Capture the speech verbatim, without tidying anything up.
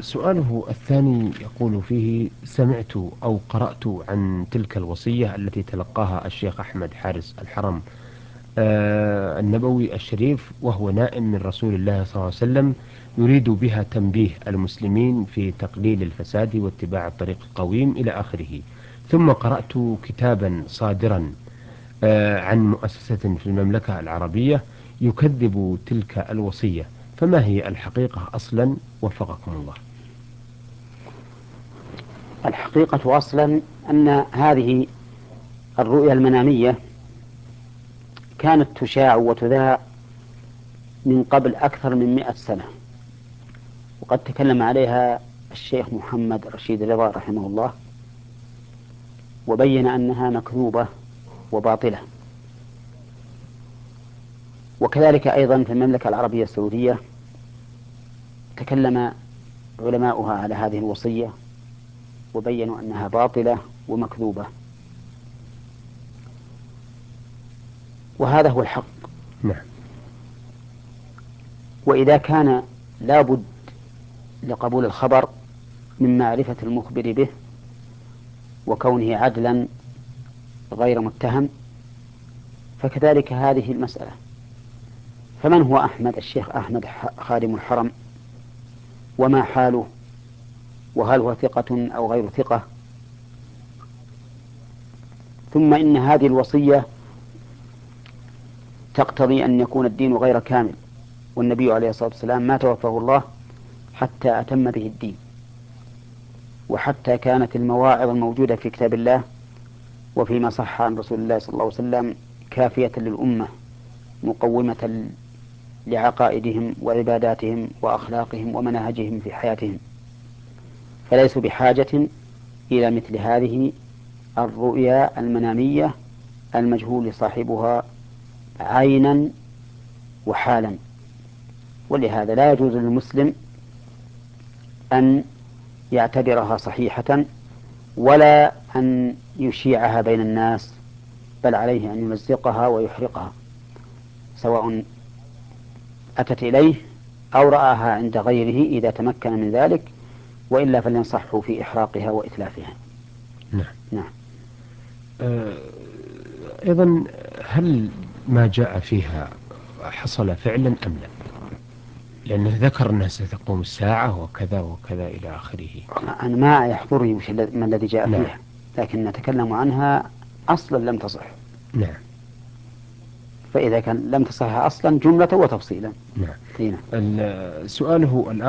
سؤاله الثاني يقول فيه: سمعت أو قرأت عن تلك الوصية التي تلقاها الشيخ أحمد حارس الحرم آه النبوي الشريف وهو نائم من رسول الله صلى الله عليه وسلم، يريد بها تنبيه المسلمين في تقليل الفساد واتباع الطريق القويم إلى آخره. ثم قرأت كتابا صادرا آه عن مؤسسة في المملكة العربية يكذب تلك الوصية، فما هي الحقيقة أصلا؟ وفقكم الله. الحقيقة أصلا أن هذه الرؤيا المنامية كانت تشاع وتذاع من قبل أكثر من مئة سنة، وقد تكلم عليها الشيخ محمد رشيد رضا رحمه الله وبين أنها مكذوبة وباطلة. وكذلك أيضا في المملكة العربية السعودية تكلم علماؤها على هذه الوصية وبينوا أنها باطلة ومكذوبة، وهذا هو الحق. نعم. وإذا كان لابد لقبول الخبر من معرفة المخبر به وكونه عدلا غير متهم، فكذلك هذه المسألة. فمن هو أحمد الشيخ أحمد خادم الحرم؟ وما حاله؟ وهل هو ثقة أو غير ثقة؟ ثم إن هذه الوصية تقتضي أن يكون الدين غير كامل، والنبي عليه الصلاة والسلام ما توفاه الله حتى أتم به الدين، وحتى كانت المواعظ الموجودة في كتاب الله وفيما صح عن رسول الله صلى الله عليه وسلم كافية للأمة مقومة لعقائدهم وعباداتهم وأخلاقهم ومناهجهم في حياتهم، فليسوا بحاجة إلى مثل هذه الرؤيا المنامية المجهول صاحبها عينا وحالا. ولهذا لا يجوز للمسلم أن يعتبرها صحيحة ولا أن يشيعها بين الناس، بل عليه أن يمزقها ويحرقها سواء أتت إليه أو رآها عند غيره إذا تمكن من ذلك، وإلا فلينصحه في إحراقها وإتلافها. نعم. نعم. آه، أيضا، هل ما جاء فيها حصل فعلا أم لا؟ لأنه ذكر أنها ستقوم الساعة وكذا وكذا إلى آخره. أنا ما يحضرني ما الذي جاء نعم. فيها، لكن نتكلم عنها أصلا لم تصح. نعم. فإذا كان لم تصح أصلا جملة وتفصيلا. نعم. هنا ال- سؤاله الآن